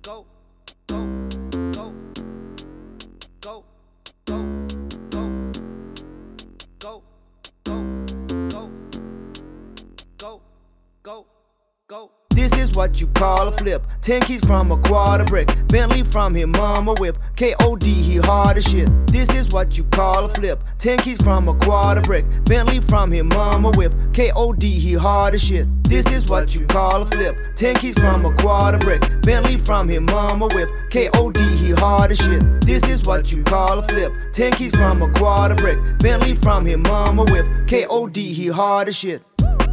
go, go, go, go, go, go, go, go, go, go, go. This is what you call a flip. 10 keys from a quarter brick. Bentley from his mama whip. K.O.D. he hard as shit. This is what you call a flip. 10 keys from a quarter brick. Bentley from his mama whip. K.O.D. he hard as shit. This is what you call a flip. 10 keys from a quarter brick. Bentley from his mama whip. K.O.D. he hard as shit. This is what you call a flip. 10 keys from a quarter brick. Bentley from his mama whip. K.O.D. he hard as shit.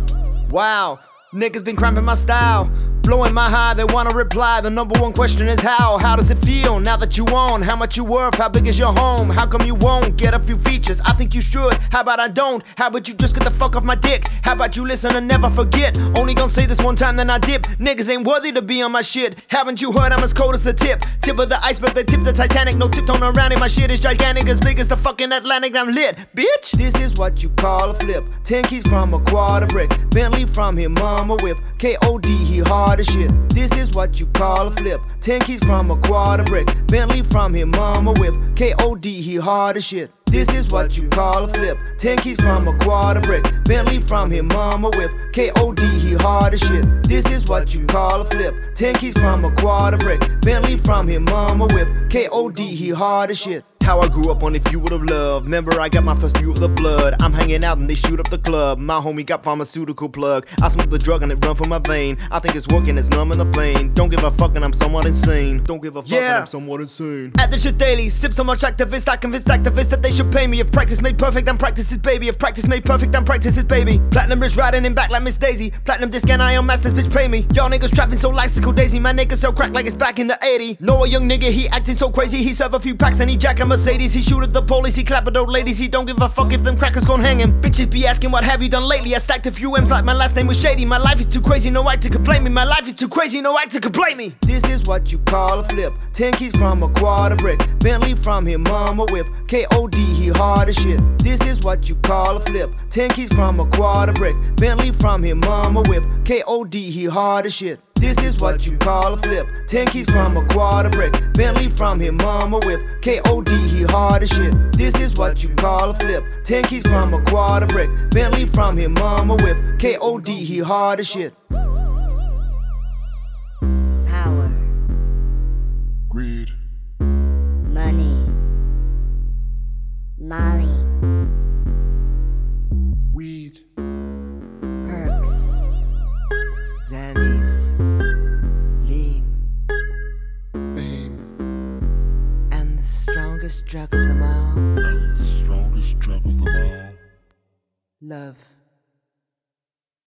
Wow. Niggas been cramping my style, blowing my high, they wanna reply. The number one question is how? How does it feel now that you own? How much you worth? How big is your home? How come you won't get a few features? I think you should, how about I don't? How about you just get the fuck off my dick? How about you listen and never forget? Only gonna say this one time then I dip. Niggas ain't worthy to be on my shit. Haven't you heard I'm as cold as the tip? Tip of the iceberg, they tip the Titanic. No tiptoeing around it, my shit is gigantic, as big as the fucking Atlantic. I'm lit, bitch. This is what you call a flip. 10 keys from a quarter brick. Bentley from his mama whip. K.O.D. he hard as shit. This is what you call a flip. 10 keys from a quarter brick. Bentley from his mama whip. K.O.D. he hard as shit. This is what you call a flip. 10 keys from a quarter brick. Bentley from his mama whip. K.O.D. he hard as shit. This is what you call a flip. 10 keys from a quarter brick. Bentley from his mama whip. K.O.D. he hard as shit. How I grew up on If You Would've Loved. Remember I got my first view of the blood. I'm hanging out and they shoot up the club. My homie got pharmaceutical plug. I smoke the drug and it run from my vein. I think it's working, it's numbing the pain. Don't give a fuck and I'm somewhat insane. Don't give a fuck and I'm somewhat insane. At this shit daily, sip so much activists. I convinced activists that they should pay me. If practice made perfect, then practice is baby. If practice made perfect, then practice is baby. Platinum wrist riding in back like Miss Daisy. Platinum disc and Ion Masters, bitch pay me. Y'all niggas trapping so laxical daisy. My niggas sell crack like it's back in the 80s. Know a young nigga, he acting so crazy. He serve a few packs and he jack a Mercedes. He shoot at the police, he clap at old ladies. He don't give a fuck if them crackers gon' hang him. Bitches be asking what have you done lately. I stacked a few M's like my last name was Shady. My life is too crazy, no actor could blame me. My life is too crazy, no actor could blame me. This is what you call a flip. 10 keys from a quarter brick. Bentley from his mama whip. K.O.D. he hard as shit. This is what you call a flip. 10 keys from a quarter brick. Bentley from his mama whip. K.O.D. he hard as shit. This is what you call a flip. 10 keys from a quarter brick. Bentley from his mama whip. K.O.D. he hard as shit. This is what you call a flip. 10 keys from a quarter brick. Bentley from his mama whip. K.O.D. he hard as shit. Power. Greed. Money. Molly. Weed. Perks. Xannies. Lean. Fame. And the strongest drug of them all. And the strongest drug of them all. Love.